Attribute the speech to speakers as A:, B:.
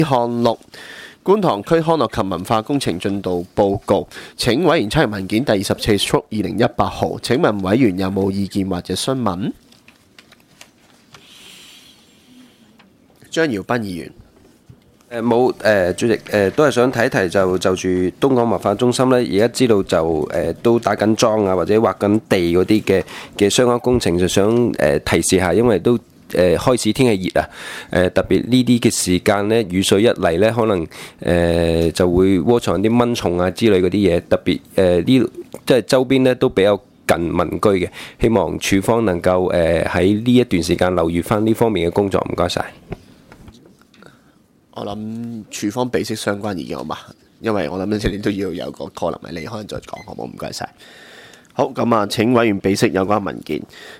A: 項六觀塘區康樂及文化工程進度報告，請委員參閱文件第24/2018號。請問委員有冇意見或者詢問？張耀斌議員。
B: 冇主席都係想提一提就住東港文化中心呢，而家知道就都打緊樁啊，或者挖緊地嗰啲嘅相關工程，就想提示下，因為都開始天氣熱啊，特別呢啲嘅時間呢，雨水一嚟呢，可能就會窩藏啲蚊蟲啊之類嗰啲嘢，特別呢即係周邊呢都比較近民居嘅，希望署方能夠喺呢一段時間留意翻呢方面嘅工作，唔該晒。
A: 我諗處方俾息相關意見好嘛？因為我諗呢你都要有個可能係你可能再講好冇？唔該晒。好，咁啊，請委員俾息有關文件。